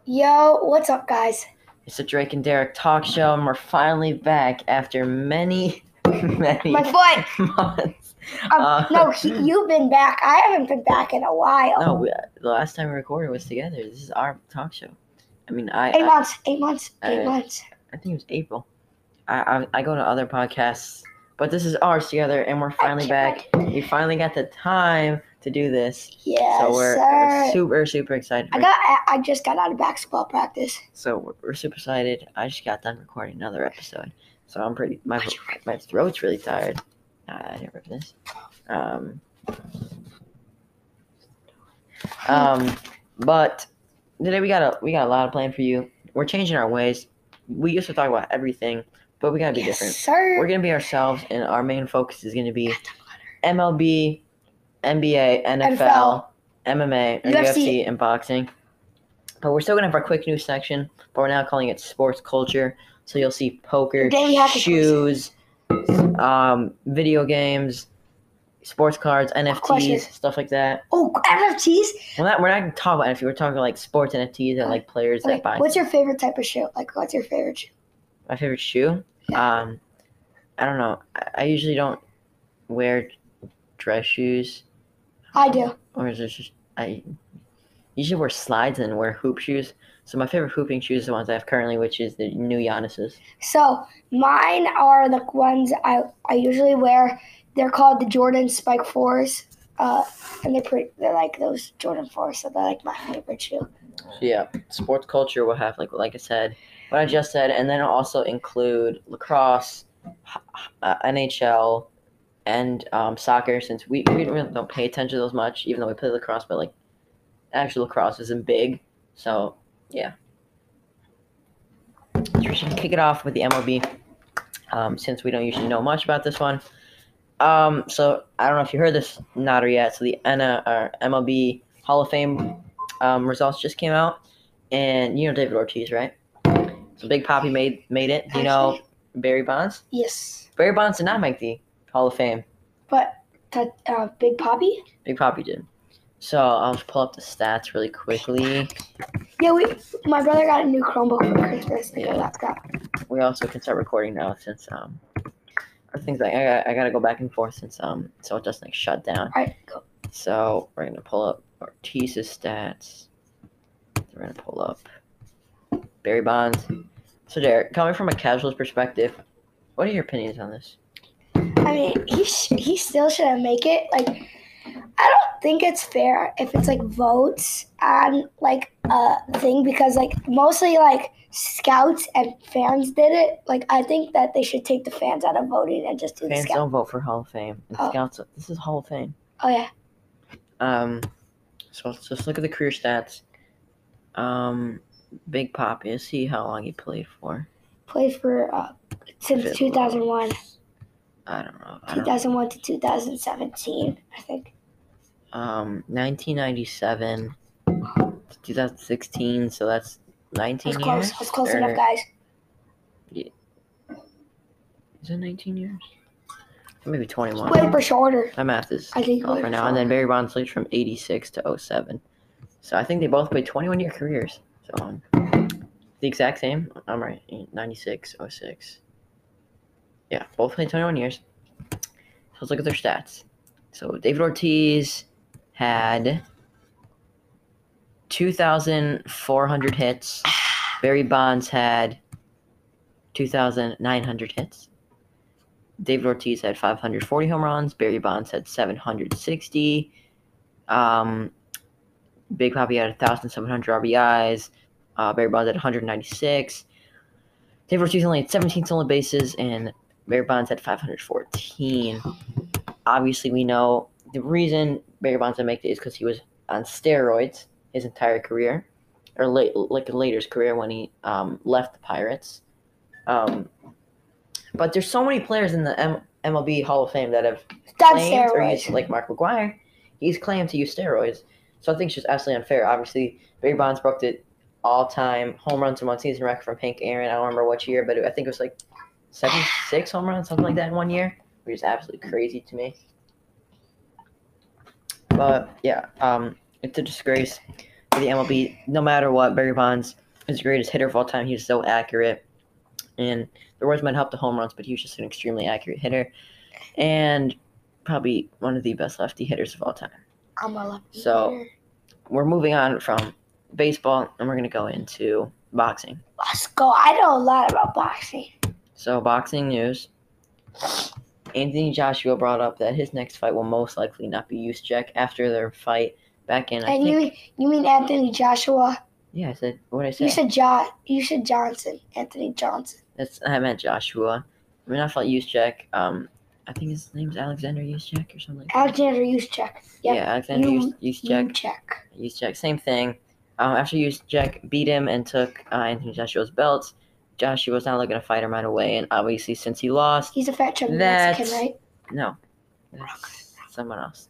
Yo, what's up, guys? It's the Drake and Derek talk show, and we're finally back after many My foot. months. No, you've been back. I haven't been back in a while. No, the last time we recorded was together. This is our talk show. I mean, 8 months. I think it was April. I go to other podcasts, but this is ours together, and we're finally back. We finally got the time to do this. Yes, So we're super excited. I just got out of basketball practice. So we're super excited. I just got done recording another episode, so I'm pretty. My throat's really tired. I didn't rip this. But today we got a lot of plan for you. We're changing our ways. We used to talk about everything, but we gotta be different. Sir. We're gonna be ourselves, and our main focus is gonna be MLB, NBA, NFL, MMA, UFC, and boxing. But we're still gonna have our quick news section, but we're now calling it sports culture. So you'll see poker, shoes, video games, sports cards, NFTs, stuff like that. Oh, NFTs? We're not talking about NFTs. We're talking like sports NFTs and like players that buy. What's your favorite type of shoe? Like, what's your favorite shoe? My favorite shoe? Yeah. I don't know. I usually don't wear dress shoes. I do. Or is it just I usually wear slides and wear hoop shoes. So my favorite hooping shoes are the ones I have currently, which is the new Giannis's. So mine are the ones I usually wear. They're called the Jordan Spike 4s. And they're like those Jordan 4s, so they're like my favorite shoe. So yeah, sports culture will have like I said, what I just said, and then it'll also include lacrosse, NHL, and soccer. Since we really don't pay attention to those much, even though we play lacrosse, but like actual lacrosse isn't big. So yeah, so we should kick it off with the MLB. Since we don't usually know much about this one. So I don't know if you heard this not or yet. So the MLB Hall of Fame results just came out, and you know David Ortiz, right? So Big Papi made it. Do you know Barry Bonds? Yes. Barry Bonds did not make the Hall of Fame. But Big Papi? Big Papi did. So I'll just pull up the stats really quickly. Yeah, my brother got a new Chromebook for Christmas. Yeah. We also can start recording now since things like I gotta go back and forth since so it doesn't like shut down. All right, go. So we're gonna pull up Ortiz's stats. We're gonna pull up Barry Bonds. So Derek, coming from a casual's perspective, what are your opinions on this? I mean, he still shouldn't make it. Like, I don't think it's fair if it's like votes on like a thing because like mostly like scouts and fans did it. Like, I think that they should take the fans out of voting and just do the fans don't vote for Hall of Fame. And scouts, this is Hall of Fame. Oh yeah. So let's just look at the career stats. Big Papi, let's see how long he played for. Played for since 2001. I don't know. 2001 to 2017, I think. 1997 to 2016, so that's 19 years. That's close enough, guys. Yeah. Is it 19 years? Maybe 21. Way for shorter. My math is off right now. And then Barry Bonds played from 86 to 07. So I think they both played 21-year careers. So the exact same. I'm right. 96, 06. Yeah, both played 21 years. So let's look at their stats. So David Ortiz had 2,400 hits. Barry Bonds had 2,900 hits. David Ortiz had 540 home runs. Barry Bonds had 760. Big Papi had 1,700 RBIs. Barry Bonds had 196. David Ortiz only had 17 stolen bases, and Barry Bonds had 514. Obviously, we know the reason Barry Bonds didn't make it is because he was on steroids his entire career, or later his career when he left the Pirates. But there's so many players in the MLB Hall of Fame that have claimed or used, like Mark McGwire, he's claimed to use steroids. So I think it's just absolutely unfair. Obviously, Barry Bonds broke the all-time home runs in one season record from Hank Aaron. I don't remember which year, but I think it was like 76 home runs, something like that in one year, which is absolutely crazy to me. But yeah, it's a disgrace. for the MLB. No matter what, Barry Bonds is the greatest hitter of all time. He was so accurate. And the Royals might help the home runs, but he was just an extremely accurate hitter. And probably one of the best lefty hitters of all time. I'm a lefty hitter. We're moving on from baseball, and we're going to go into boxing. Let's go. I know a lot about boxing. So, boxing news. Anthony Joshua brought up that his next fight will most likely not be Usyk after their fight back in. You mean Anthony Joshua? Yeah, I said what I said. You said Johnson, Anthony Johnson. I meant Joshua. I mean, I thought Usyk. I think his name's Alexander Usyk or something. Alexander Usyk. Yep. Yeah, Alexander Usyk. Same thing. After Usyk beat him and took Anthony Joshua's belts, Joshua was not looking to fight him right away, and obviously since he lost, he's a fat chubby Mexican, right? No, that's someone else.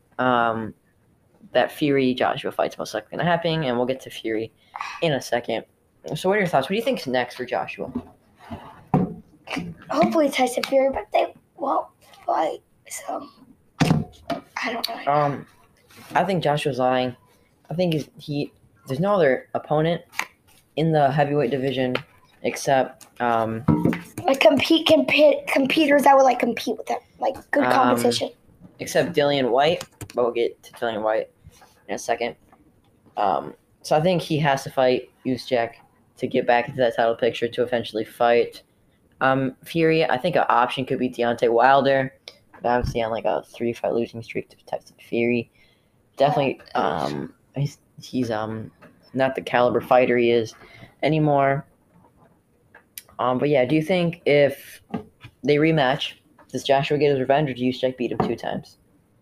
That Fury Joshua fight's most likely going to happen, and we'll get to Fury in a second. So, what are your thoughts? What do you think is next for Joshua? Hopefully, Tyson Fury, but they won't fight. So, I don't know. I think Joshua's lying. I think there's no other opponent in the heavyweight division except like competitors that would like compete with him, like good competition. Except Dillian White, but we'll get to Dillian White in a second. So I think he has to fight Usyk to get back into that title picture to eventually fight Fury. I think an option could be Deontay Wilder, but obviously on like a 3-fight losing streak to Tyson Fury. Definitely, he's not the caliber fighter he is anymore. But yeah, do you think if they rematch, does Joshua get his revenge, or do Usyk beat him 2 times?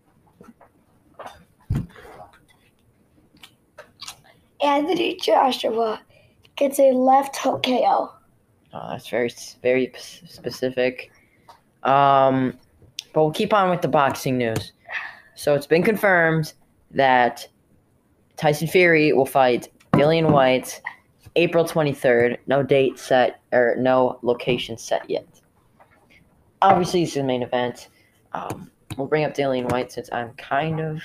Anthony Joshua gets a left hook KO. Oh, that's very, very specific. But we'll keep on with the boxing news. So it's been confirmed that Tyson Fury will fight Dillian White April 23rd. No date set or no location set yet. Obviously, this is the main event. We'll bring up Dillian White since I'm kind of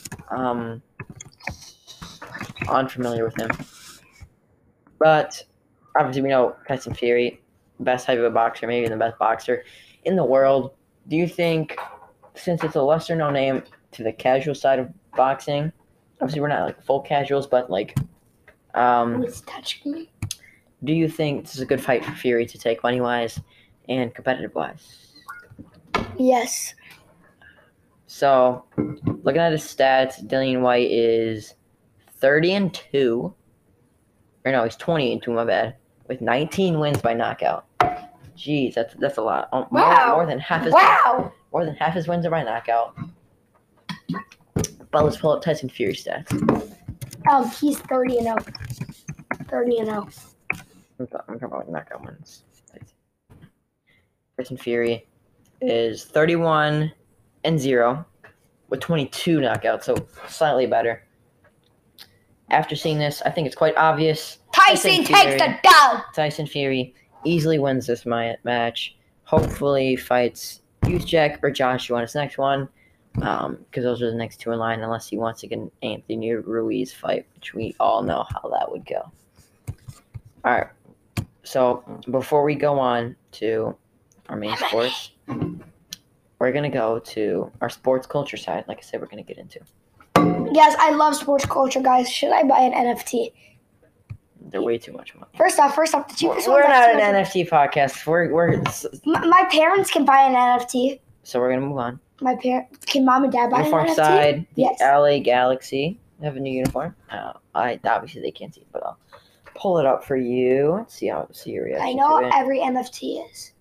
unfamiliar with him. But obviously, we know Tyson Fury, best heavyweight boxer, maybe the best boxer in the world. Do you think, since it's a lesser-known name to the casual side of boxing, obviously we're not like full casuals, but like, who's touching me? Do you think this is a good fight for Fury to take money-wise and competitive-wise? Yes. So, looking at his stats, Dillian White is 30-2. Or no, he's 20-2, my bad. With 19 wins by knockout. Jeez, that's a lot. Wow. More than half his more than half his wins are by knockout. But let's pull up Tyson Fury's stats. He's 30-0. 30-0. I'm talking about knockout wins. Tyson Fury is 31-0 with 22 knockouts, so slightly better. After seeing this, I think it's quite obvious. Tyson takes the dub. Tyson Fury easily wins this match. Hopefully fights Usyk or Joshua on his next one, because those are the next 2 in line, unless he wants to get an Anthony Ruiz fight, which we all know how that would go. All right. So before we go on to our main sports, we're going to go to our sports culture side. Like I said, we're going to get into. Yes, I love sports culture, guys. Should I buy an NFT? They're way too much money. First off, the cheapest We're not an NFT podcast. My parents can buy an NFT. So we're going to move on. Can mom and dad buy uniform an NFT? Side, yes. The LA Galaxy have a new uniform. Obviously they can't see it, but I'll pull it up for you. See your reaction. I know to it. every NFT is.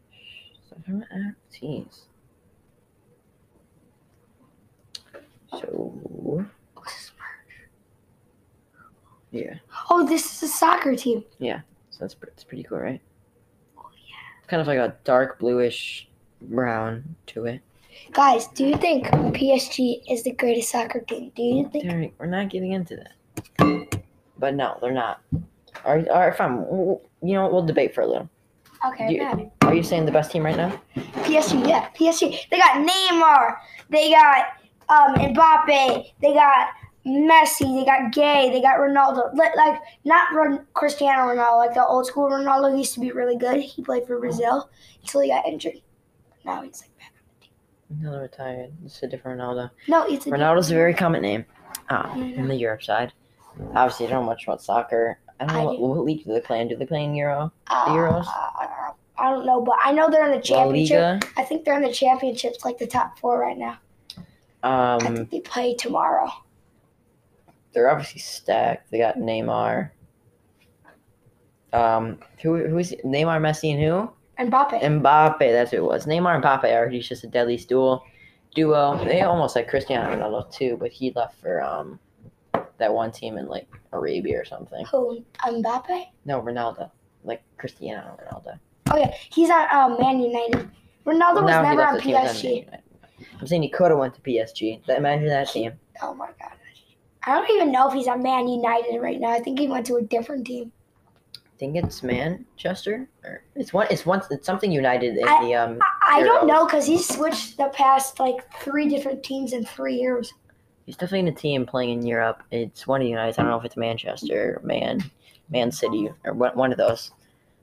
NFTs. So, yeah. Oh, this is a soccer team. Yeah, so it's pretty cool, right? Oh yeah. Kind of like a dark bluish brown to it. Guys, do you think PSG is the greatest soccer team? Do you think? Derek, we're not getting into that. But no, they're not. All right, fine. You know what? We'll debate for a little. Okay. Are you saying the best team right now? PSG, yeah. PSG. They got Neymar. They got Mbappe. They got Messi, they got Gay, they got Ronaldo. Like not Cristiano Ronaldo, like the old school Ronaldo used to be really good. He played for Brazil until he got injured. Now he's like back on the team. No, retired. It's a different Ronaldo. No, it's Ronaldo's a very common name. In the Europe side. Obviously, I don't know much about soccer. I don't know what league do they play in. Do they play in Euro? The Euros? I don't know, but I know they're in the championship. La Liga? I think they're in the championships, like the top 4 right now. I think they play tomorrow. They're obviously stacked. They got Neymar. Who is it? Neymar, Messi, and who? Mbappe, that's who it was. Neymar and Mbappe are just a deadly duo. They almost like Cristiano Ronaldo too, but he left for that one team in like Arabia or something. Who? Mbappe? No, Ronaldo. Like Cristiano Ronaldo. Oh yeah, he's on Man United. Ronaldo was never on PSG. I'm saying he could have went to PSG. Imagine that team. Oh my god. I don't even know if he's on Man United right now. I think he went to a different team. I think it's Manchester. Or it's something United in the I don't know because he's switched the past like 3 different teams in 3 years. He's definitely in a team playing in Europe. It's one of the United. I don't know if it's Manchester, Man City, or one of those.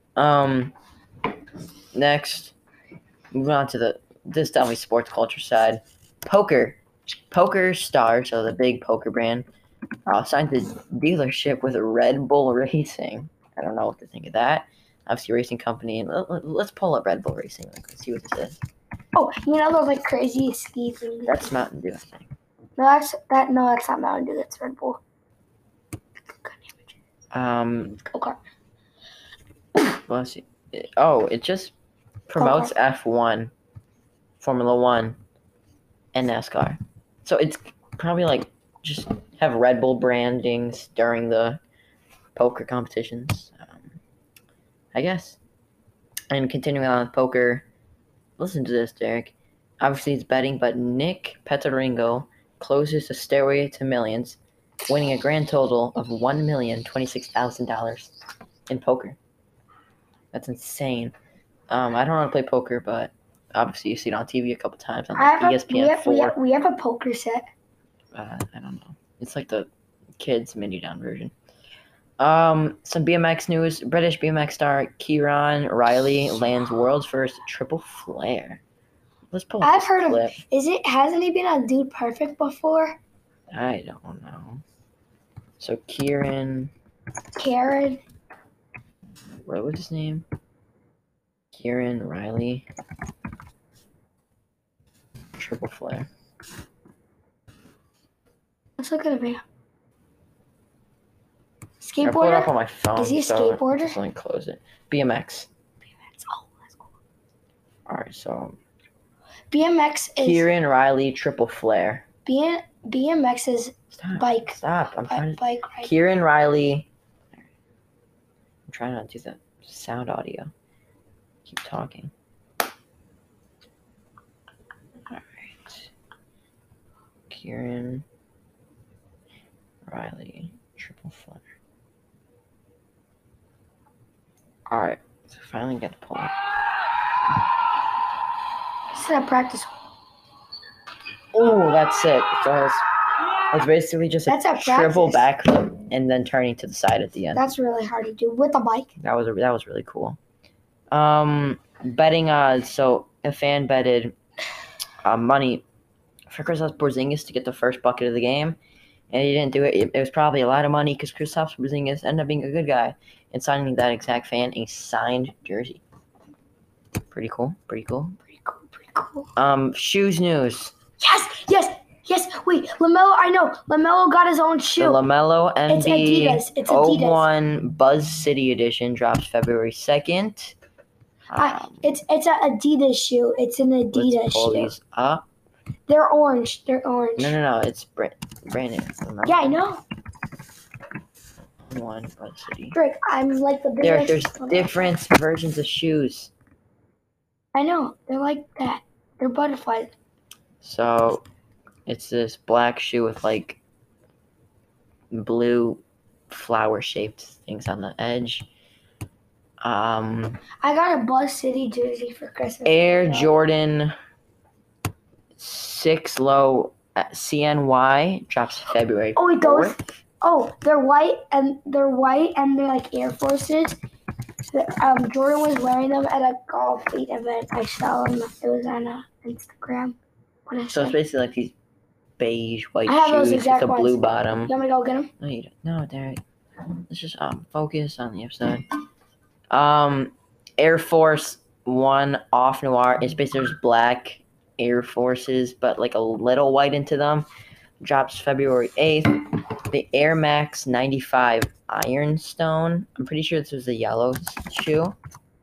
Next, moving on to this definitely sports culture side. Poker Star, so the big poker brand, signed a dealership with Red Bull Racing. I don't know what to think of that. Obviously, a racing company. Let's pull up Red Bull Racing. Let's see what this is. Oh, you know those like crazy ski things? That's Mountain Dew, I think. No, that's not Mountain Dew. That's Red Bull. Okay. Let's see. Oh, it just promotes F1, Formula 1, and NASCAR. So it's probably like just have Red Bull brandings during the poker competitions, I guess. And continuing on with poker, listen to this, Derek. Obviously, it's betting, but Nick Petaringo closes the stairway to millions, winning a grand total of $1,026,000 in poker. That's insane. I don't know how to play poker, but obviously you see it on TV a couple times on like ESPN4. We have a poker set. I don't know. It's like the kids mini down version. Some BMX news. British BMX star Kieran Riley lands world's first triple flare. Let's pull up this clip. Hasn't he been on Dude Perfect before? I don't know. So Karen. What was his name? Kieran Riley. Triple flare. Let's look at a video. Skateboarder? I pulled it up on my phone. Is he a skateboarder? Just let me close it. BMX. Oh, that's cool. Alright, so BMX is Kieran Riley triple flare. BMX is bike. Stop. I'm trying to bike ride. Kieran Riley. I'm trying not to do the sound audio. Keep talking. Alright. Kieran Riley triple flare. Alright. So finally get to pull it. This is a practice. Oh, that's sick. So it's basically just a triple backflip and then turning to the side at the end. That's really hard to do with a bike. That was really cool. Betting odds. So a fan betted money for Kristaps Porzingis to get the first bucket of the game, and he didn't do it. It was probably a lot of money because Kristaps Porzingis ended up being a good guy and signing that exact fan a signed jersey. Pretty cool. Shoes news. Yes. Wait, LaMelo. I know LaMelo got his own shoe. The LaMelo MD It's Adidas. 01 Buzz City edition drops February 2nd. It's an Adidas shoe. It's an Adidas let's pull shoe. These up. They're orange. No. It's brand new. Yeah, I know. One Buzz City. Drake, I'm like the biggest. There's different versions of shoes. I know. They're like that. They're butterflies. So, it's this black shoe with like blue flower-shaped things on the edge. I got a Buzz City jersey for Christmas. Air Jordan 6 Low CNY drops February. Oh, wait, those. 4th. Oh, they're white and they're like Air Forces. Jordan was wearing them at a golf event. I saw them. It was on Instagram. So it's basically like these beige white I have those shoes exact with a ones. blue bottom. You want me to go get them? No, you don't. No, Derek. Let's just focus on the episode. Air Force One Off Noir. It's basically just black Air Forces, but like a little white into them. Drops February 8th. The Air Max 95 Ironstone. I'm pretty sure this was a yellow shoe.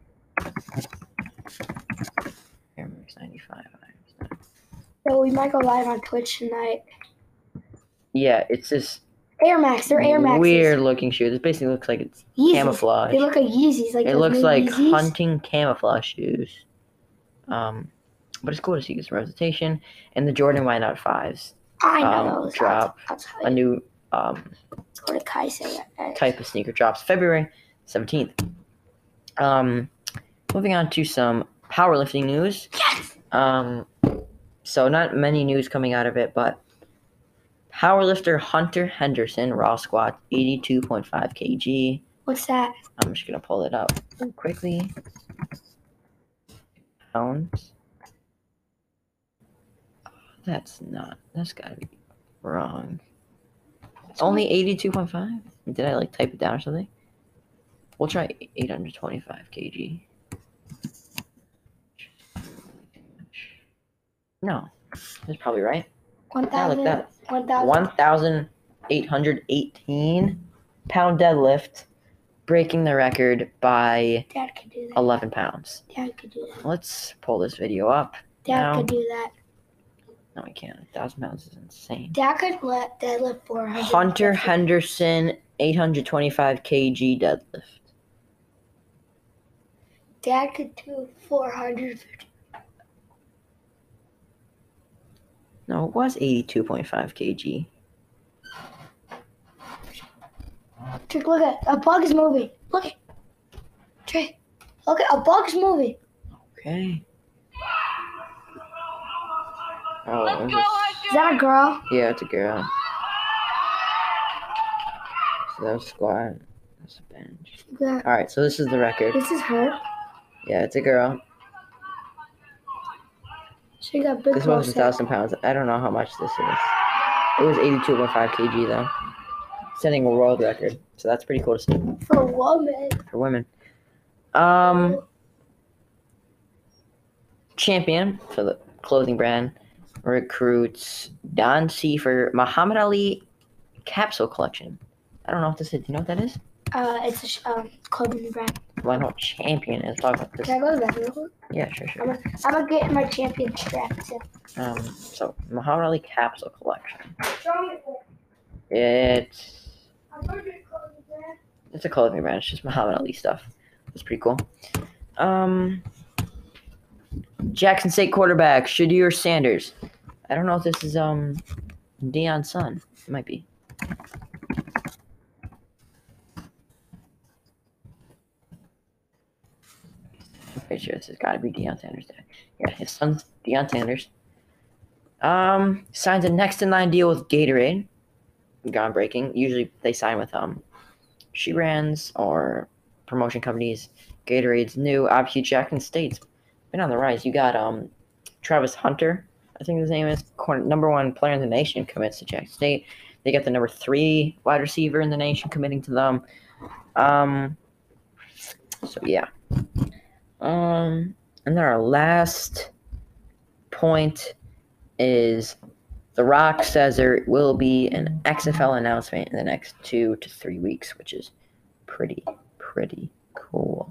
Air Max 95 Ironstone. So we might go live on Twitch tonight. Yeah, it's this Air Max. They're Air Maxes. weird looking shoe. This basically looks like it's Yeezys. camouflage. They look like Yeezys. Like It looks like Yeezys. hunting camouflage shoes. But it's cool to see this representation. And the Jordan Whiteout 5s I know those. drop I'll tell a you. new What did Kai say? type of sneaker drops February 17th. Moving on to some powerlifting news. Yes! So not many news coming out of it, but powerlifter Hunter Henderson raw squat 82.5 kg. What's that? I'm just gonna pull it up quickly. Pounds. That's gotta be wrong. Only 82.5? Did I type it down or something? We'll try 825 kg. No, that's probably right. 1,000. Look that. 1,000. 1,818 pound deadlift, breaking the record by Dad could do that. 11 pounds. Dad could do that. Let's pull this video up. Dad now. could do that. No, I can't. 1,000 pounds is insane. Dad could let deadlift 400. Hunter Henderson, 825 kg deadlift. Dad could do 450. No, it was 82.5 kg. Trick, look at a bug is moving. Look at Trey. Look at a bug's moving. Okay. Oh, Is that a girl? yeah, it's a girl. So that was squat. That's a bench. Yeah. All right, so this is the record. This is her. Yeah, it's a girl. She got big This was biceps. 1,000 pounds. I don't know how much this is. It was 82.5 kg though, setting a world record. So that's pretty cool to see For a woman. for women. Champion for the clothing brand recruits Don C for Muhammad Ali capsule collection. I don't know what this is. Do you know what that is? It's a clothing brand. Well, I know what champion is. Talk about this. Can I go to the bathroom real quick? Yeah, sure. I'm gonna get my champion strap too. So Muhammad Ali capsule collection. Show me It's I'm gonna get a clothing brand. It's a clothing brand. It's just Muhammad Ali stuff. It's pretty cool. Jackson State quarterback Shadir Sanders. I don't know if this is Deion's son. It might be. I'm pretty sure this has got to be Deion Sanders. Yeah, his son's Deion Sanders. Signs a next in line deal with Gatorade. Groundbreaking. Usually they sign with shoe brands or promotion companies. Gatorade's new. Obviously, Jackson State's been on the rise. You got Travis Hunter, I think his name is, number 1 player in the nation, commits to Jackson State. They got the number 3 wide receiver in the nation committing to them. So yeah. And then our last point is The Rock says there will be an XFL announcement in the next 2 to 3 weeks, which is pretty cool.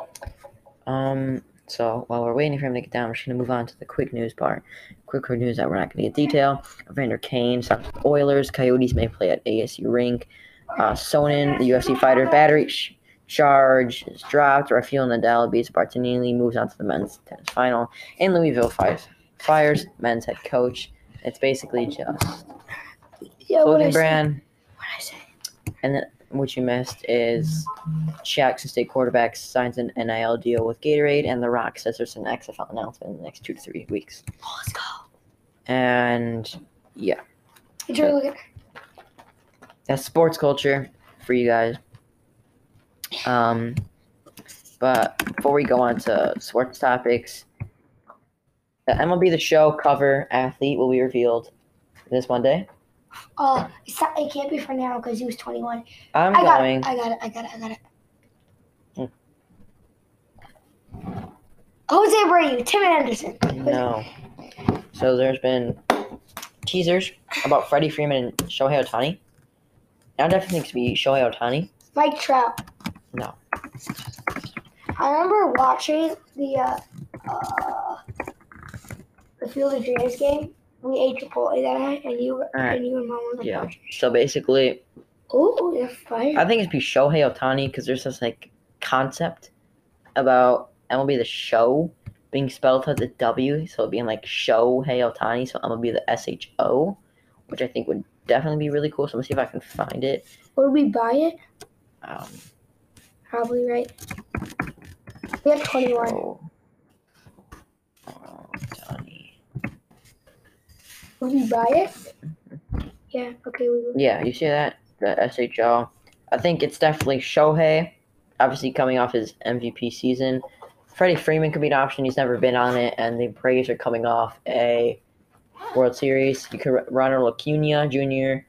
So while we're waiting for him to get down, we're just going to move on to the quick news part. Quick news that we're not going to get detail. Evander Kane, Oilers, Coyotes may play at ASU rink. Sonnen, the UFC fighter, battery charge is dropped. Rafael Nadal beats Bartinelli, moves on to the men's tennis final. And Louisville fires men's head coach. It's basically just clothing brand. What I say? And then what you missed is Jackson State quarterback signs an NIL deal with Gatorade, and The Rock says there's an XFL announcement in the next 2 to 3 weeks. Oh, let's go. And Yeah. That's sports culture for you guys. But before we go on to sports topics, the MLB The Show cover athlete will be revealed this Monday. It can't be Fernando because he was 21. I got it. Jose Abreu, Tim Anderson. No. So there's been teasers about Freddie Freeman and Shohei Ohtani. I definitely think it should be Shohei Ohtani. Mike Trout. No. I remember watching the Field of Dreams game. We ate Chipotle that night, and you and Mom were watching. So basically, you're fine. I think it'd be Shohei Ohtani because there's this concept about MLB The Show being spelled with a W, so it being Shohei Ohtani, so MLB The SHO, which I think would definitely be really cool. So let's see if I can find it. Would we buy it? Probably right. We have 21. Ohtani. Would we buy it? Yeah. Okay. We will. Yeah, you see that? The SHO. I think it's definitely Shohei. Obviously, coming off his MVP season. Freddie Freeman could be an option. He's never been on it, and the Braves are coming off a World Series. You could Ronald Acuna Jr.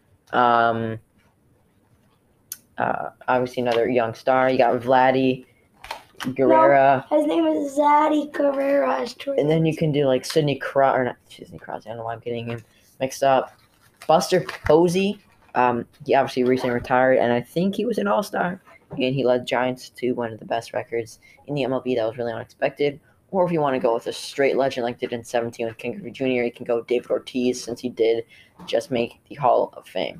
Obviously, another young star. You got Vladdy Guerrera. No, his name is Zaddy Guerrera. And then you can do Sidney Crosby, or not Sidney Crosby. I don't know why I'm getting him mixed up. Buster Posey. He obviously recently retired, and I think he was an All-Star. And he led Giants to one of the best records in the MLB. That was really unexpected. Or if you want to go with a straight legend like they did in 2017 with Ken Griffey Jr., you can go David Ortiz, since he did just make the Hall of Fame.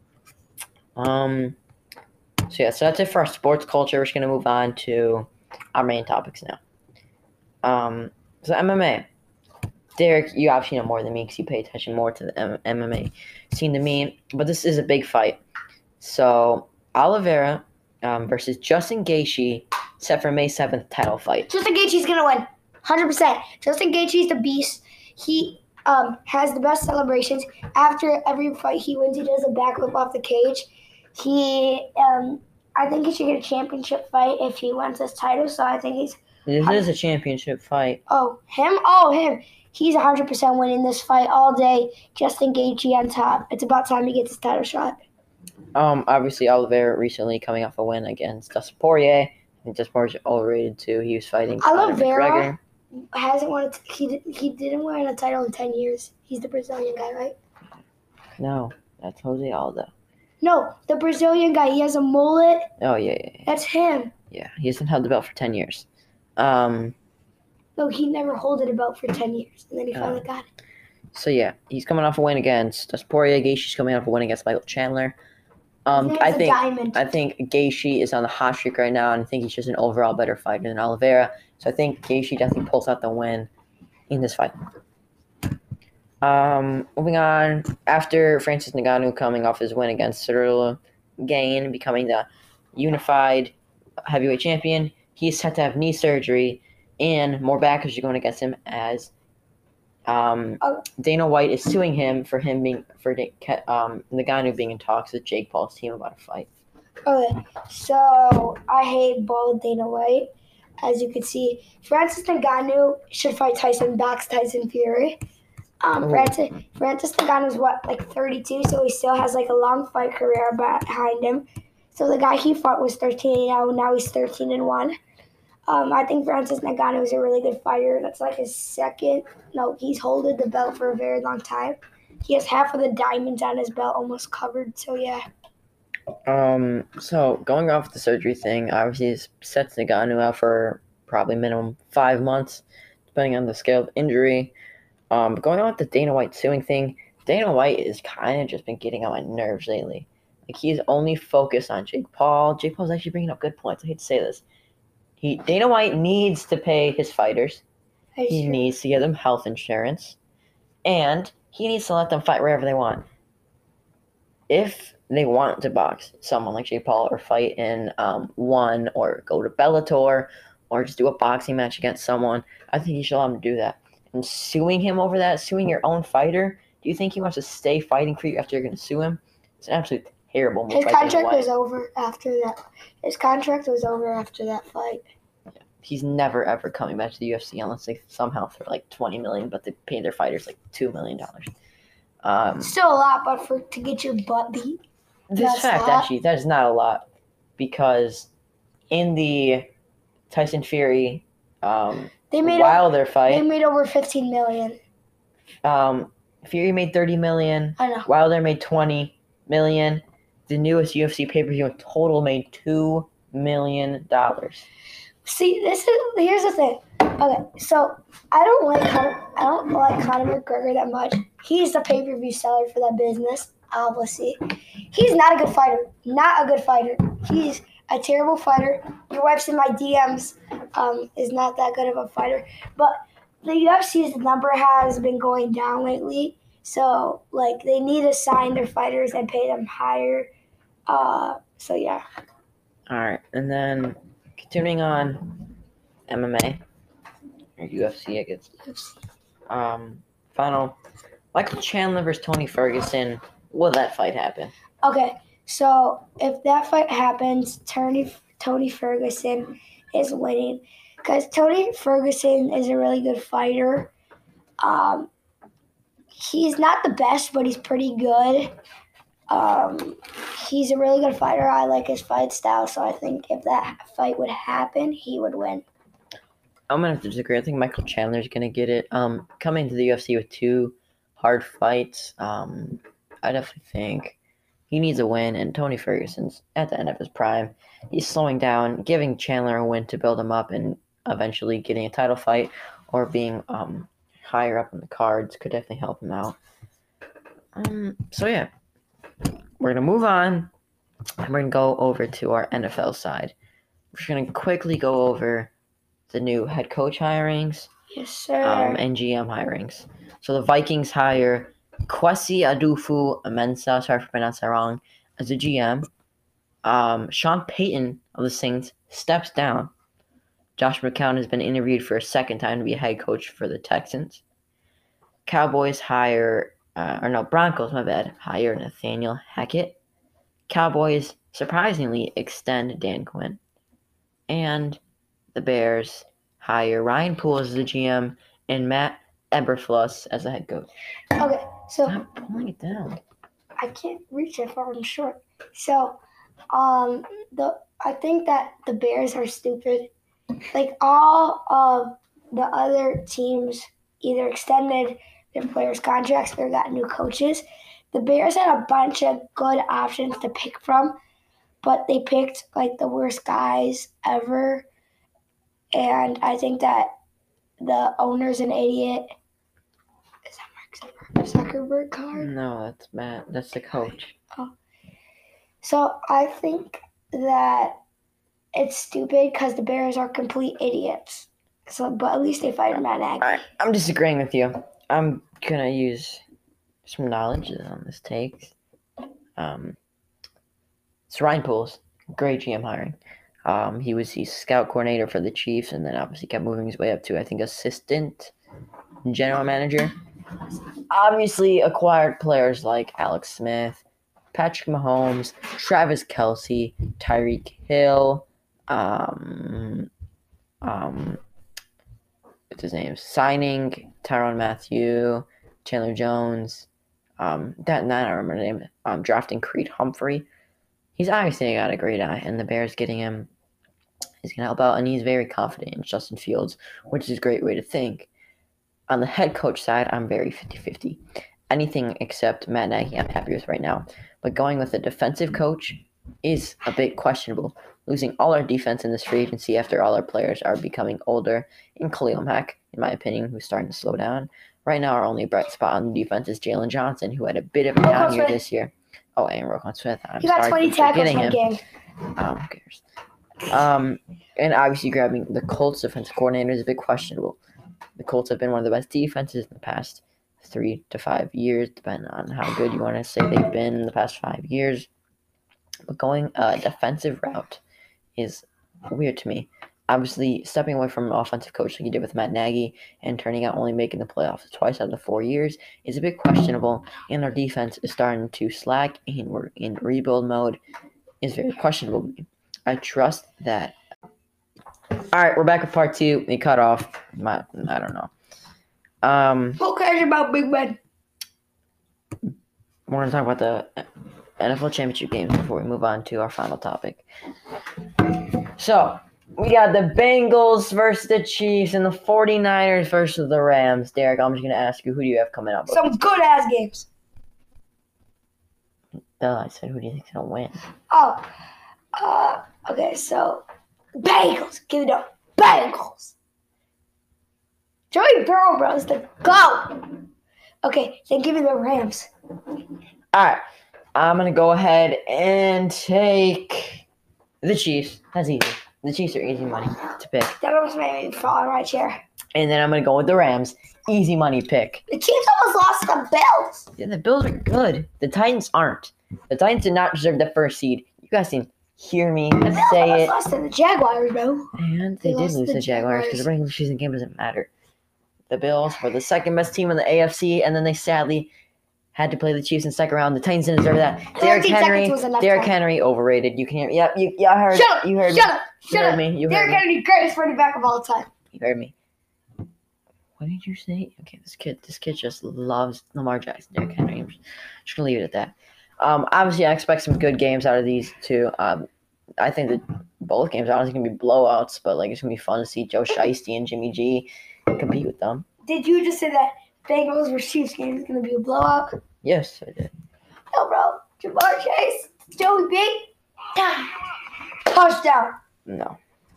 So that's it for our sports culture. We're just going to move on to our main topics now. So MMA. Derek, you obviously know more than me because you pay attention more to the MMA scene than me. But this is a big fight. So Oliveira versus Justin Gaethje set for May 7th title fight. Justin Gaethje's going to win. 100%. Justin Gaethje's the beast. He has the best celebrations. After every fight he wins, he does a backflip off the cage. I think he should get a championship fight if he wins this title. So I think This is a championship fight. Oh, him? Oh, him. He's 100% winning this fight all day. Justin Gaethje on top. It's about time he gets his title shot. Obviously, Oliveira recently coming off a win against Dustin Poirier. I think Dustin Poirier's overrated too. He was fighting Oliveira hasn't won. He didn't win a title in 10 years. He's the Brazilian guy, right? No, that's Jose Aldo. No, the Brazilian guy. He has a mullet. Oh yeah. That's him. Yeah, he hasn't held the belt for 10 years. No, he never held a belt for 10 years, and then he finally got it. So yeah, he's coming off a win against Dustin Poirier. Gaethje's coming off a win against Michael Chandler. I think Gaethje is on the hot streak right now, and I think he's just an overall better fighter than Oliveira. So I think Gaethje definitely pulls out the win in this fight. Moving on, after Francis Ngannou coming off his win against Cyril Gane, becoming the unified heavyweight champion, he's set to have knee surgery, and more backers are going against him as Dana White is suing him for Ngannou being in talks with Jake Paul's team about a fight. Okay, so I hate both Dana White. As you can see, Francis Ngannou should fight Tyson Fury. Francis Ngannou's 32, so he still has a long fight career behind him. So the guy he fought was 13-0, now he's 13-1. I think Francis Ngannou is a really good fighter. That's his second. No, he's holding the belt for a very long time. He has half of the diamonds on his belt almost covered. So yeah. So going off the surgery thing, obviously it sets Ngannou out for probably minimum 5 months, depending on the scale of injury. But going on with the Dana White suing thing, Dana White is kind of just been getting on my nerves lately. He's only focused on Jake Paul. Jake Paul's actually bringing up good points. I hate to say this. Dana White needs to pay his fighters. He needs to give them health insurance. And he needs to let them fight wherever they want. If they want to box someone like Jake Paul or fight in one or go to Bellator or just do a boxing match against someone, I think you should allow him to do that. And suing him over that, suing your own fighter, Do you think he wants to stay fighting for you after you're going to sue him? It's an absolute terrible move. His contract was over after that. His contract was over after that fight. He's never ever coming back to the UFC unless they somehow throw like $20 million, but they pay their fighters like $2 million. Still a lot, but to get your butt beat. This fact, actually, that is not a lot, because in the Tyson Fury Wilder fight, they made over $15 million. Fury made $30 million. I know. Wilder made $20 million. The newest UFC pay-per-view in total made $2 million. See, here's the thing. Okay, so I don't like Conor McGregor that much. He's the pay-per-view seller for that business, obviously. He's not a good fighter. Not a good fighter. He's a terrible fighter. Your wife's in my DMs. Is not that good of a fighter. But the UFC's number has been going down lately. So, they need to sign their fighters and pay them higher. So, yeah. All right. And then, continuing on MMA, or UFC, I guess. Final, Michael Chandler versus Tony Ferguson. Will that fight happen? Okay. So, if that fight happens, Tony Ferguson is winning. Because Tony Ferguson is a really good fighter. He's not the best, but he's pretty good. He's a really good fighter. I like his fight style, so I think if that fight would happen, he would win. I'm going to have to disagree. I think Michael Chandler's going to get it. Coming to the UFC with 2 hard fights, I definitely think he needs a win, and Tony Ferguson's at the end of his prime. He's slowing down, giving Chandler a win to build him up, and eventually getting a title fight or being higher up in the cards could definitely help him out. So yeah, we're going to move on, and we're going to go over to our NFL side. We're going to quickly go over the new head coach hirings. Yes, sir. And GM hirings. So the Vikings hire Kwesi Adofo-Mensah, sorry for pronouncing that wrong, as a GM. Sean Payton of the Saints steps down. Josh McCown has been interviewed for a second time to be a head coach for the Texans. Broncos, hire Nathaniel Hackett. Cowboys surprisingly extend Dan Quinn. And the Bears hire Ryan Poles as the GM and Matt Eberflus as the head coach. Okay, so I'm pulling it down. I can't reach it far. I'm short. So, I think that the Bears are stupid. All of the other teams either extended their players' contracts or got new coaches. The Bears had a bunch of good options to pick from, but they picked the worst guys ever. And I think that the owner's an idiot. Is that Mark Zuckerberg card? No, that's Matt. That's the coach. Oh. So I think that it's stupid because the Bears are complete idiots. But at least they fired Matt Nagy. All right, I'm disagreeing with you. I'm going to use some knowledge on this take. It's Ryan Poles. Great GM hiring. He was the scout coordinator for the Chiefs, and then obviously kept moving his way up to, I think, assistant general manager. Obviously acquired players like Alex Smith, Patrick Mahomes, Travis Kelce, Tyreek Hill, what's his name? Signing Tyrann Mathieu, Chandler Jones, I don't remember the name. Drafting Creed Humphrey. He's obviously got a great eye, and the Bears getting him is going to help out, and he's very confident in Justin Fields, which is a great way to think. On the head coach side, I'm very 50-50. Anything except Matt Nagy I'm happy with right now. But going with a defensive coach is a bit questionable. Losing all our defense in this free agency after all our players are becoming older, and Khalil Mack, in my opinion, who's starting to slow down. Right now, our only bright spot on the defense is Jalen Johnson, who had a bit of a down year this year. Oh, and Roquan Smith. He got 20 tackles in game. Who cares? And obviously grabbing the Colts defensive coordinator is a bit questionable. The Colts have been one of the best defenses in the past 3 to 5 years, depending on how good you want to say they've been in the past 5 years. But going a defensive route is weird to me. obviously stepping away from an offensive coach like he did with Matt Nagy and turning out only making the playoffs twice out of the 4 years is a bit questionable, and our defense is starting to slack, and we're in rebuild mode. Is very questionable. I trust that. All right, we're back with part 2. We cut off. I don't know. Who cares about Big Ben? We're going to talk about the NFL Championship games before we move on to our final topic. So, we got the Bengals versus the Chiefs and the 49ers versus the Rams. Derek, I'm just going to ask you, who do you have coming up? Some good-ass games. I said, who do you think's going to win? Oh, okay, so Bengals. Give it up. Bengals. Joey Burrow, bro, is the GOAT. Okay, then give me the Rams. All right, I'm going to go ahead and take the Chiefs. That's easy. The Chiefs are easy money to pick. That almost made me fall in my chair. And then I'm going to go with the Rams. Easy money pick. The Chiefs almost lost to the Bills. Yeah, the Bills are good. The Titans aren't. The Titans did not deserve the first seed. You guys can hear me say it. Lost to the Jaguars, bro. And they did lose to the Jaguars because the regular season game doesn't matter. The Bills were the second best team in the AFC, and then they sadly had to play the Chiefs in the second round. The Titans didn't deserve that. Derrick Henry, overrated. You can hear me. Yep, I heard it. You heard me. Shut up. Derrick Henry, greatest running back of all time. You heard me. What did you say? Okay, this kid just loves Lamar Jackson, Derrick Henry. I'm just gonna leave it at that. Obviously, I expect some good games out of these two. I think that both games are honestly gonna be blowouts, but like it's gonna be fun to see Joe Shiesty and Jimmy G compete with them. Did you just say that Bengals versus Chiefs game is gonna be a blowout? Yes, I did. No, bro. Ja'Marr Chase, Joey B, touchdown. No.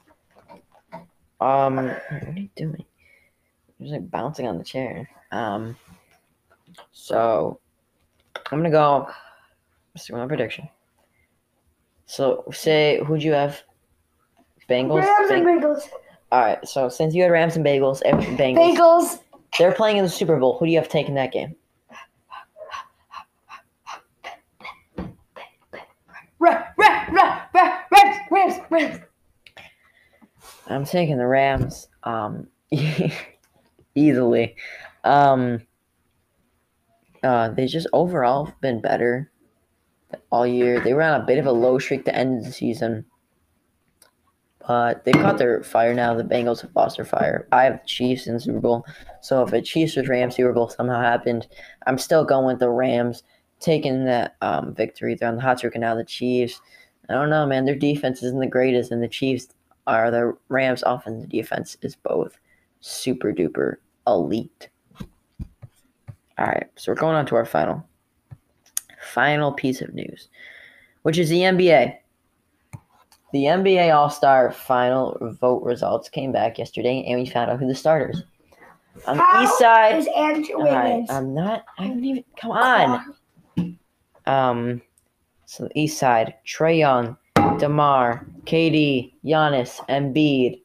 What are you doing? You're just like bouncing on the chair. So I'm gonna go. Let's do my prediction. So say who'd you have? Bengals. Rams and Bengals. All right. So since you had Rams and Bengals. Bengals. They're playing in the Super Bowl. Who do you have taking that game? Rams. I'm taking the Rams. Easily. They just overall been better all year. They were on a bit of a low streak to end the season, but they've caught their fire now. The Bengals have lost their fire. I have the Chiefs in the Super Bowl, so if a Chiefs versus Rams Super Bowl somehow happened, I'm still going with the Rams, taking that victory. They're on the hot streak, and now the Chiefs. I don't know, man. Their defense isn't the greatest, and the Rams' offense and defense is both super duper elite. All right, so we're going on to our final piece of news, which is the NBA. The NBA All-Star final vote results came back yesterday, and we found out who the starters. On the East side, is Andrew Wiggins? I haven't even. Come on. So the East side: Trae Young, DeMar, KD, Giannis, Embiid.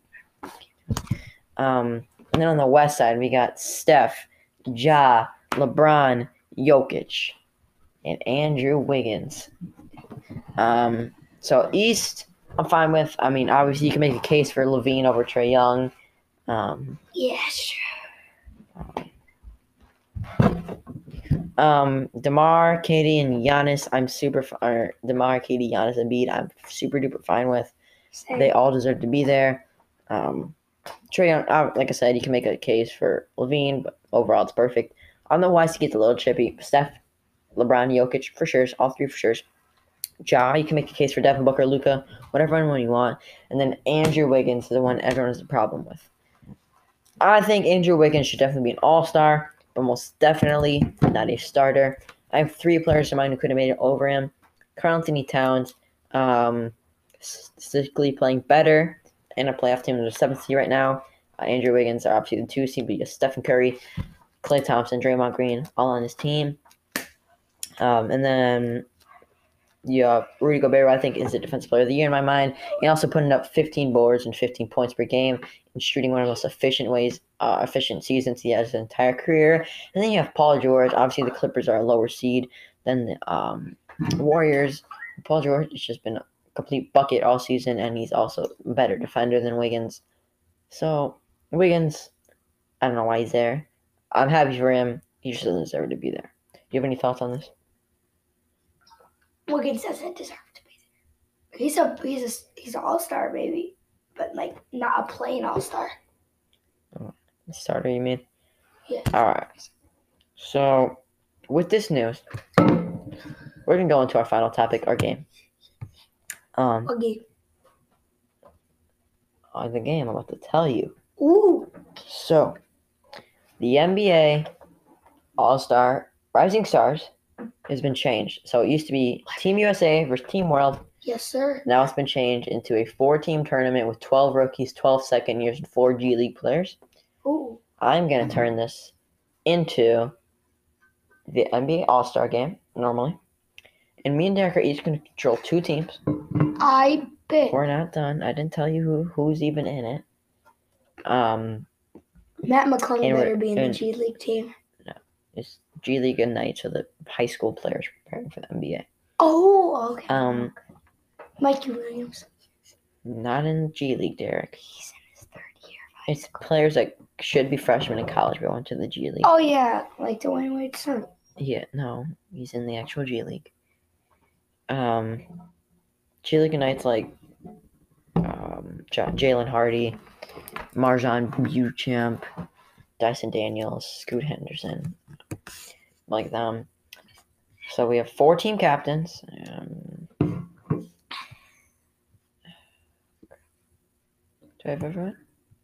And then on the West side, we got Steph, Ja, LeBron, Jokic, and Andrew Wiggins. So East, I'm fine with. I mean, obviously, you can make a case for LaVine over Trae Young. Yeah, sure. DeMar, KD, and Giannis, DeMar, KD, Giannis, and Embiid, I'm super duper fine with. Same. They all deserve to be there. Trae Young, like I said, you can make a case for LaVine, but overall it's perfect. On the West, it gets a little chippy. Steph, LeBron, Jokic, for sure. All three for sure. Ja, you can make a case for Devin Booker, Luka, whatever one you want. And then Andrew Wiggins is the one everyone has a problem with. I think Andrew Wiggins should definitely be an all-star, but most definitely not a starter. I have 3 players in mind who could have made it over him. Karl-Anthony Towns, statistically playing better in a playoff team than the 7th seed right now. Andrew Wiggins are obviously the 2 seed, but you have Stephen Curry, Klay Thompson, Draymond Green, all on his team. And then Rudy Gobert, I think, is the Defensive Player of the Year in my mind. He also putting up 15 boards and 15 points per game and shooting one of the most efficient seasons he has his entire career. And then you have Paul George. Obviously, the Clippers are a lower seed than the Warriors. Paul George has just been complete bucket all season, and he's also a better defender than Wiggins. So, Wiggins, I don't know why he's there. I'm happy for him. He just doesn't deserve to be there. Do you have any thoughts on this? Wiggins doesn't deserve to be there. He's an all-star, maybe, but like not a plain all-star. Starter, you mean? Yeah. All right. So, with this news, we're gonna go into our final topic, our game. Okay. The game I'm about to tell you. Ooh. So, the NBA All-Star Rising Stars has been changed. So it used to be Team USA versus Team World. Yes, sir. Now it's been changed into a 4-team tournament with 12 rookies, 12 second years, and 4 G League players. Ooh. I'm going to turn this into the NBA All-Star game, normally. And me and Derek are each going to control 2 teams. I bet. We're not done. I didn't tell you who's even in it. Matt McClung better be in the G League team. No, it's G League Ignite, so the high school players preparing for the NBA. Oh, okay. Mikey Williams. Not in G League, Derek. He's in his 3rd year. It's players that should be freshmen in college but went to the G League. Oh, yeah, like Dwayne Wade's son. Yeah, no, he's in the actual G League. G League Ignite's like Jalen Hardy, Marjan Beauchamp, Dyson Daniels, Scoot Henderson, like them. So we have 4 team captains. Do I have everyone?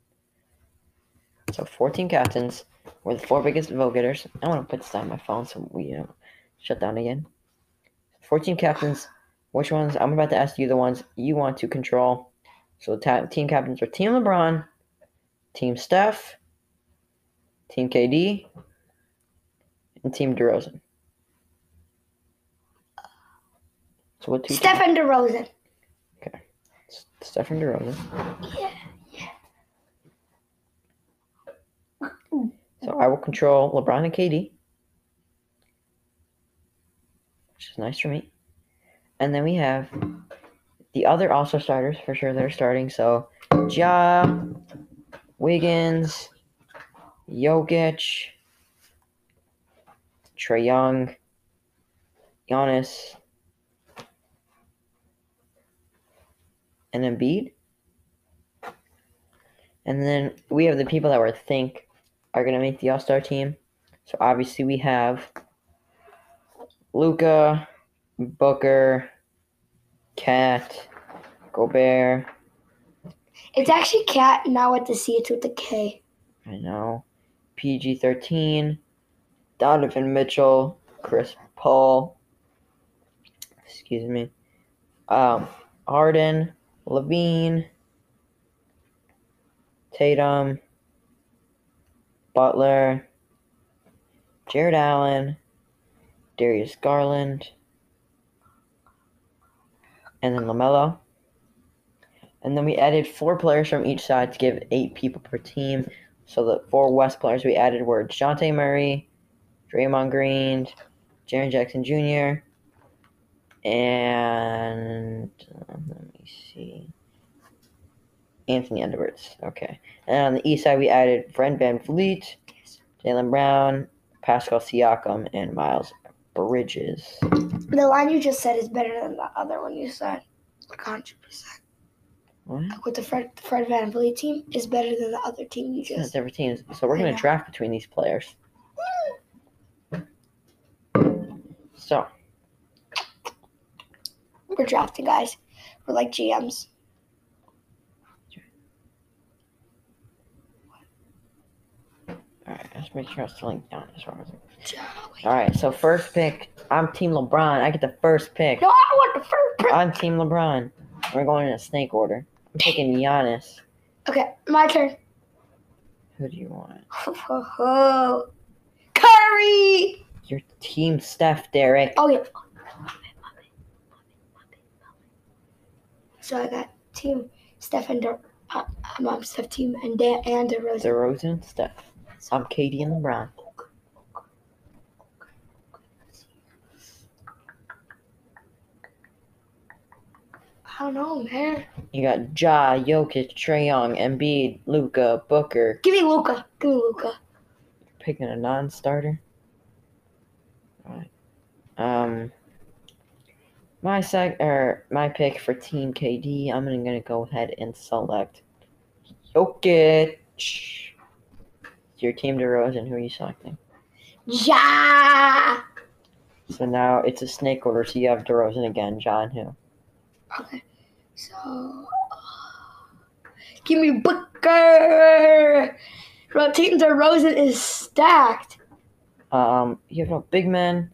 So 4 team captains. We're the 4 biggest vote getters. I want to put this on my phone so we shut down again. 4 team captains. Which ones? I'm about to ask you the ones you want to control. So the team captains are Team LeBron, Team Steph, Team KD, and Team DeRozan. So what 2 Steph and DeRozan. Okay. Steph and DeRozan. Yeah. So I will control LeBron and KD, which is nice for me. And then we have the other also starters for sure that are starting. So Ja, Wiggins, Jokic, Trae Young, Giannis, and Embiid. And then we have the people that we think are going to make the All-Star team. So obviously we have Luka, Booker, Cat, Gobert. It's actually Cat, now with the C, it's with the K. I know. PG-13, Donovan Mitchell, Chris Paul. Excuse me. Harden, Levine, Tatum, Butler, Jared Allen, Darius Garland, and then LaMelo. And then we added 4 players from each side to give 8 people per team. So the 4 West players we added were DeJounte Murray, Draymond Green, Jaren Jackson Jr., and let me see, Anthony Edwards. Okay. And on the east side, we added Fred VanVleet, Jaylen Brown, Pascal Siakam, and Miles Bridges. The line you just said is better than the other one you said. 100%. What? With the Fred VanVleet team is better than the other team you just. Different teams. So we're going to draft between these players. So. We're drafting, guys. We're like GMs. Alright, let's make sure I'm still down as far as Alright, so first pick. I'm Team LeBron. I get the first pick. No, I want the first pick. I'm Team LeBron. We're going in a snake order. I'm picking Giannis. Okay, my turn. Who do you want? Curry! Your Team Steph, Derek. Oh, yeah. So I got Team Steph and Steph team and DeRozan. DeRozan, Steph. I'm KD and LeBron. I don't know, man. You got Ja, Jokic, Trae Young, Embiid, Luka, Booker. Give me Luka. Give me Luka. Picking a non-starter. All right. My pick for Team KD. I'm gonna go ahead and select Jokic. It's your Team DeRozan. Who are you selecting? Ja. So now it's a snake order. So you have DeRozan again. Ja and who? Okay. So give me Booker. Bro, Team DeRozan is stacked. You have no big men.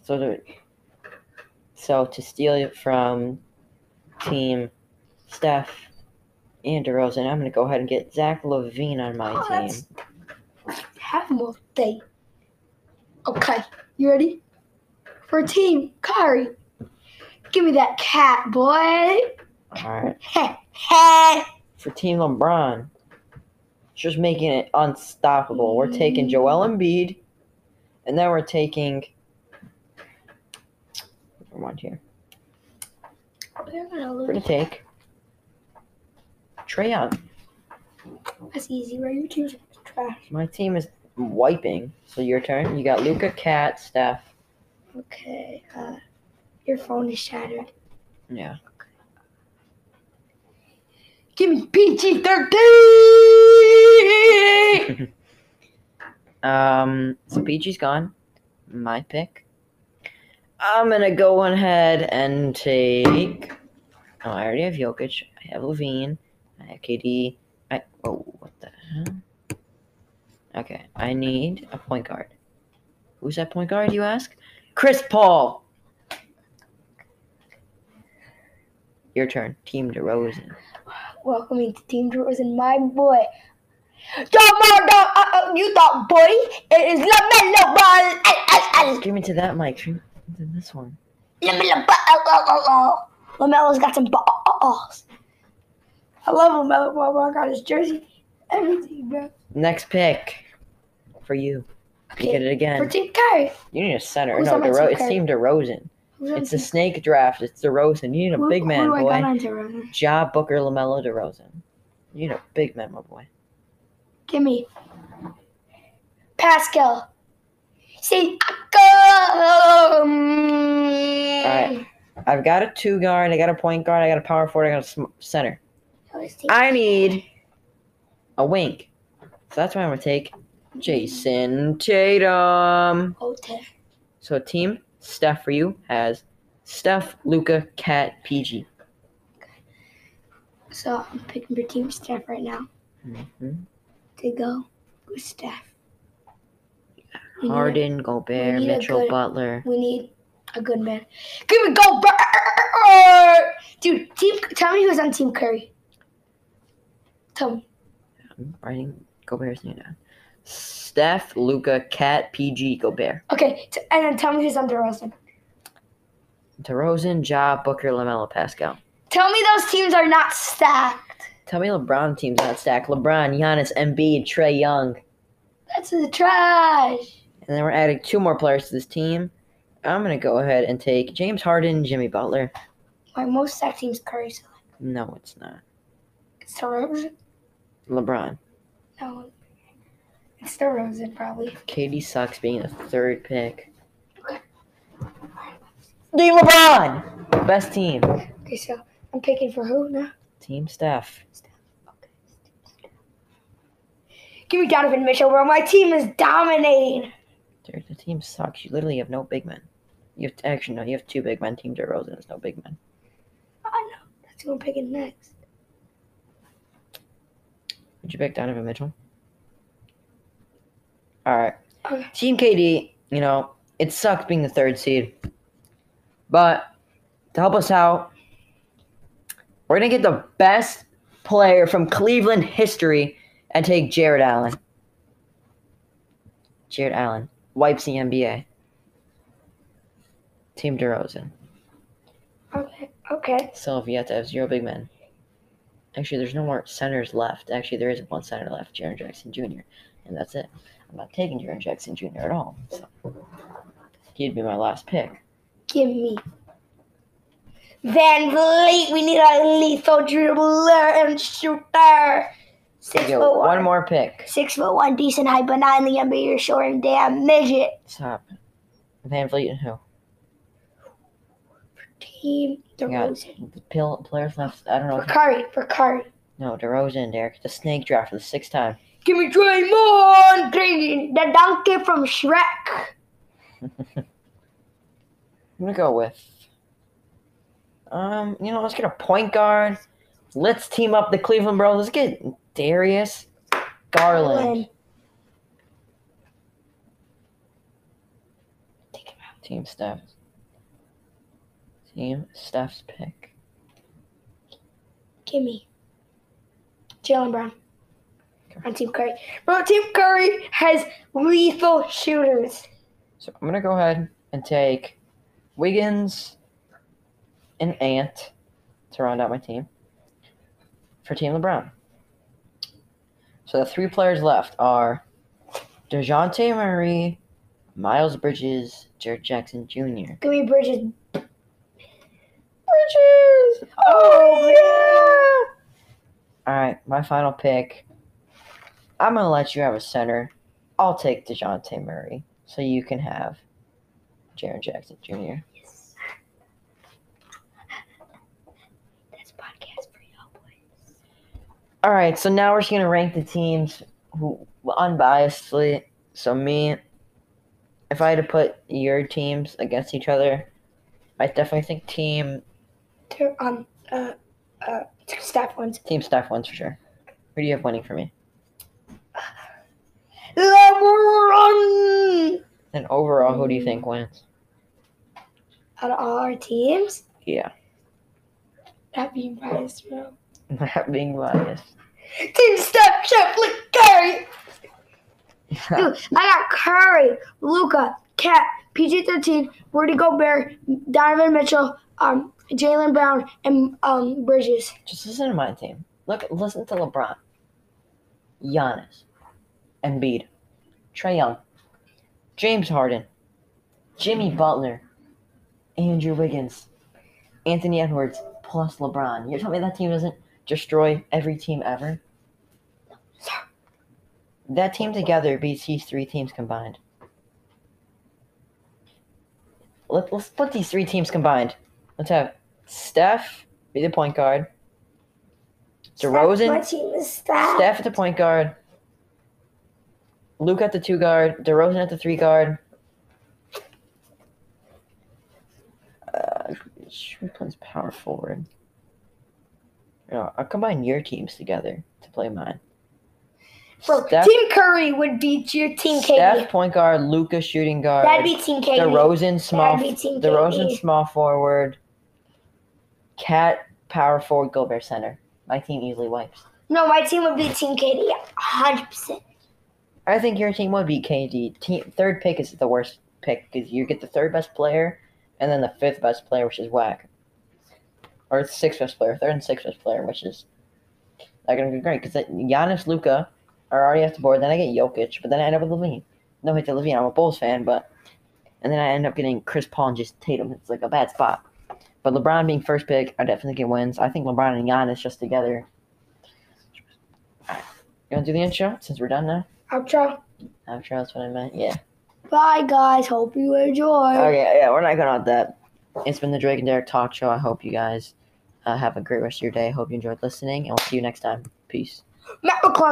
So to steal it from Team Steph and DeRozan, I'm gonna go ahead and get Zach LaVine on my team. Have him all day. Okay, you ready? For Team Kyrie. Give me that cat, boy. Alright. For Team LeBron, just making it unstoppable. We're taking Joel Embiid, and then we're taking. Never mind here. We're gonna take Trae Young. That's easy, right? Your team's trash. My team is wiping. So your turn. You got Luka, Cat, Steph. Okay. Your phone is shattered. Yeah. Give me PG-13. So PG's gone. My pick. I'm gonna go ahead and take. Oh, I already have Jokic. I have Levine. I have KD. What the hell? Okay, I need a point guard. Who's that point guard, you ask? Chris Paul. Your turn. Team DeRozan. Welcoming to Team DeRozan, my boy. You thought, boy, it is LaMelo Ball. Give me to that mic. To this one. LaMelo's got some balls. I love LaMelo Ball. I got his jersey. Everything, bro. Next pick for you. You get it again. For Team Kyrie. You need a center. Who's No, on my team, it's Team DeRozan. Who's It's a snake draft. It's DeRozan. You need a big man, who do boy. I got on DeRozan? Ja, Booker, LaMelo, DeRozan. You need a big man, my boy. Give me Pascal. See, Alright. I've got a 2 guard. I got a point guard. I got a power forward. I got a center. I need a wing. So that's why I'm going to take Jason Tatum. Okay. So team Steph for you has Steph, Luka, Cat, PG. So I'm picking for Team Steph right now. Mm-hmm. To go with Steph. Harden, Gobert, Mitchell, Butler. We need a good man. Give me Gobert! Dude, tell me who's on Team Curry. Tell me. I'm writing Gobert's name down. Steph, Luka, Cat, PG, Gobert. Okay, and then tell me who's on DeRozan. DeRozan, Ja, Booker, LaMelo, Pascal. Tell me those teams are not stacked. Tell me LeBron team's not stacked. LeBron, Giannis, Embiid, Trae Young. That's the trash. And then we're adding 2 more players to this team. I'm going to go ahead and take James Harden, Jimmy Butler. My most stacked team's Curry select. No, it's not. It's DeRozan? LeBron. No. It's DeRozan, probably. KD sucks being the 3rd pick. Okay. Team LeBron! Best team. Okay, so I'm picking for who now? Team Steph. Okay. Give me Donovan Mitchell, bro. My team is dominating. Dude, the team sucks. You literally have no big men. You have you have 2 big men. Team DeRozan has no big men. I know. That's who I'm picking next. Would you pick Donovan Mitchell? Alright. Okay. Team KD, it sucks being the 3rd seed. But to help us out, we're going to get the best player from Cleveland history and take Jared Allen. Jared Allen wipes the NBA. Team DeRozan. Okay. So you have to have 0 big men. Actually, there's no more centers left. Actually, there is 1 center left, Jaren Jackson Jr., and that's it. I'm not taking Jaren Jackson Jr. at all. So he'd be my last pick. Give me Van Vliet. We need a lethal dribbler and shooter. 6'1". One more pick. 6'1", decent height, but not in the NBA. You're short and damn midget. Stop. Van Vliet and who? Team DeRozan. The players left. I don't know. For Curry. No, DeRozan, Derek. The snake draft for the 6th time. Give me Draymond Green, the donkey from Shrek. I'm gonna go with. Let's get a point guard. Let's team up the Cleveland Browns. Let's get Darius Garland. Take him out. Team Steph's pick. Gimme. Jaylen Brown. On Team Curry. Bro, Team Curry has lethal shooters. So I'm gonna go ahead and take Wiggins and Ant to round out my team for Team LeBron. So the 3 players left are DeJounte Murray, Miles Bridges, Jared Jackson Jr. Give me Bridges. Bridges! Oh, yeah! Alright, my final pick. I'm going to let you have a center. I'll take DeJounte Murray so you can have Jared Jackson Jr. Yes. That's podcast for y'all boys. Alright, so now we're just going to rank the teams unbiasedly. So me, if I had to put your teams against each other, I definitely think Staff ones. Team Steph wins for sure. Who do you have winning for me? LeBron! And overall, who do you think wins? Out of all our teams? Yeah. Not being biased, bro. Not being biased. Team Steph, Sheffield, Curry! Dude, I got Curry, Luka, Cat, PG-13, Rudy Gobert, Donovan Mitchell, Jaylen Brown, and Bridges. Just listen to my team. Listen to LeBron, Giannis, Embiid, Trae Young, James Harden, Jimmy Butler, Andrew Wiggins, Anthony Edwards, plus LeBron. You're telling me that team doesn't destroy every team ever? Sir. That team together beats these 3 teams combined. Let's put these 3 teams combined. Let's have Steph be the point guard. DeRozan. My team is Steph. Steph at the point guard. Luke at the 2 guard. DeRozan at the 3 guard. Who plays power forward? I'll combine your teams together to play mine. Bro, Team Curry would beat your Team KD. Steph point guard, Luka shooting guard. That'd be Team KD. DeRozan DeRozan small forward. Cat power forward, Gobert center. My team easily wipes. No, my team would be Team KD 100%. I think your team would be KD. Third pick is the worst pick because you get the 3rd best player and then the 5th best player, which is whack. Or 6th best player, 3rd and 6th best player, which is not going to be great because Giannis, Luka are already off the board. Then I get Jokic, but then I end up with Levine. No hate to Levine, I'm a Bulls fan, and then I end up getting Chris Paul and just Tatum. It's like a bad spot. But LeBron being first pick, I definitely think it wins. I think LeBron and Giannis just together. Alright. You want to do the intro since we're done now? Outro. Outro, that's what I meant. Yeah. Bye, guys. Hope you enjoy. Okay, yeah, we're not going on that. It's been the Drake and Derek Talk Show. I hope you guys have a great rest of your day. I hope you enjoyed listening, and we'll see you next time. Peace. Matt McClung.